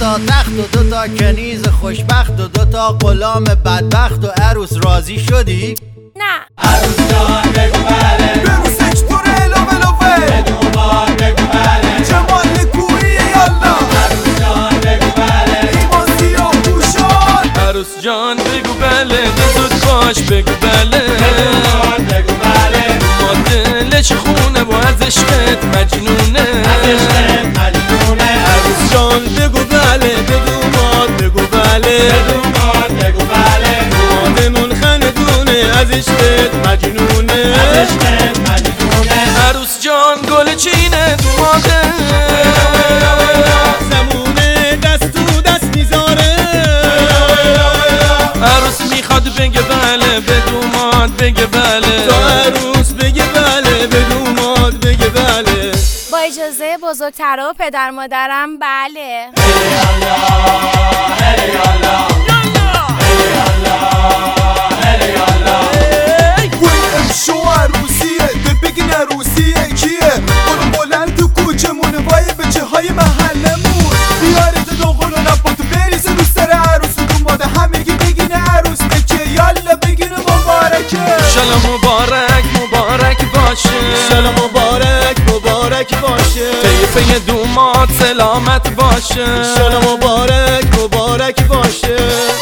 تا تخت و دوتا کنیز خوشبخت و دوتا غلام بدبخت و عروس راضی شدی؟ نه. عروس جان بگو بله، بروسش تو رلوه لوه، بدون بار بگو بله، جمال نکویی یالا. عروس جان بگو بله، ایمان سیاه پوشان. عروس جان بگو بله، زود باش بگو بله، بدون بار بگو بله، ما دلش خونه و از عشقت مجنونه، از عشقت مجنونه. عروس جان بگو بله، بدون ما بگو بله، بدون بار بگو بله، مادمون خندونه از عشقت مجنونه، از عشقت مجنونه. عروس جان گل چینه تو ماده، زمونه دست تو دست میذاره، عروس میخواد بگه بله، بدون ما بگه بله، تا عروس بگه بله، بدون ما بگه بله. با اجازه بزرگترا و پدر مادرم بله. شو عروسیه ده بگین عروسیه کیه؟ برو بلند تو کوچمون وای به چه های محلمون، بیارید دوغلو نبا تو بریز رو سر عروس و دوماده همگی بگین عروس بکه، یالا بگین مبارکه. شالا مبارک مبارک باشه، شالا مبارک مبارک باشه، طیفه دومات سلامت باشه، شالا مبارک مبارک باشه.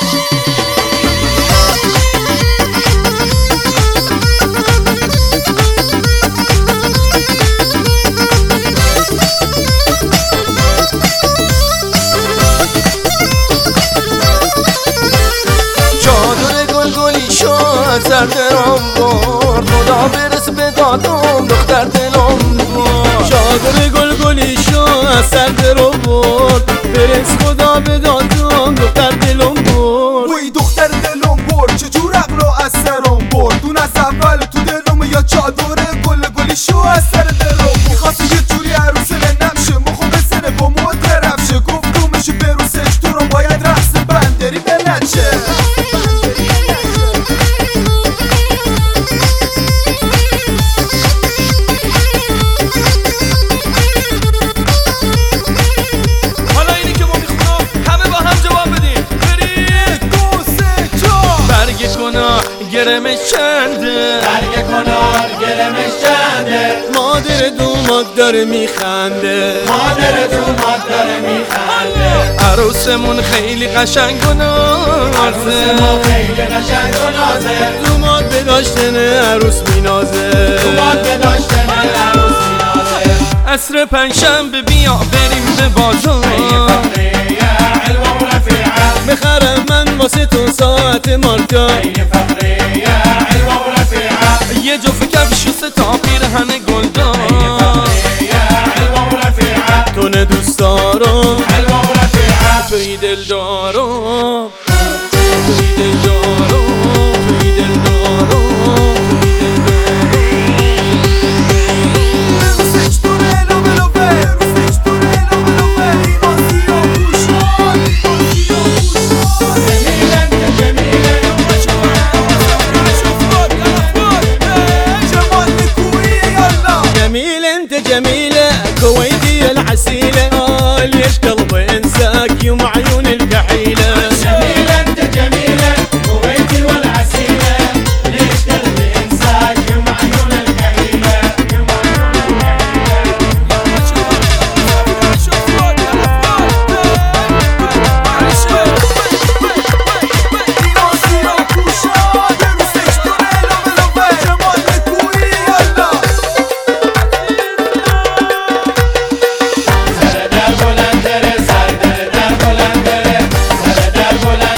سر درام برد، خدا برس به دادم دختر دلم برد، چادر گلگلی شو از سر درام برد، برس خدا به دادم دختر دلم برد. وی دختر دلم برد چجور عقل از سرم برد، اون از اول تو دلم یا چادر گلگلی شو از سر درام میخواست یه جوری عروس نمشه مخو بزنه با مو طرف شه، گفت دومش بروسش تو رو باید رقص بندری بنچه. گرمش چنده، برگ کنار گرمش چنده، مادر دومات داره میخنده، مادر دومات داره میخنده. عروسمون خیلی قشنگ و نازه، عروسمون خیلی قشنگ و نازه، دومات به داشتن عروس مینازه، دومات به داشتن عروس مینازه. عصر پنجشنبه بیا بریم به بازار، بخرم من واسه تو ساعت مارکا، یه جفت کفش و 3 تا پیرهن گلدار، تو نه دوست دارم توی دل دارم، توی دل دارم، توی دل دارم. جميلة كويتية العسيلة، ليش قلبي انساك يوم عيون الكحيلة. جميلة انت جميلة كويتي والعسيلة، ليش قلبي انساك يوم عيون الكحيلة، يوم عيون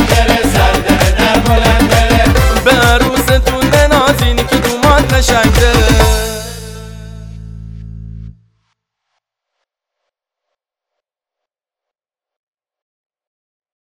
شنگه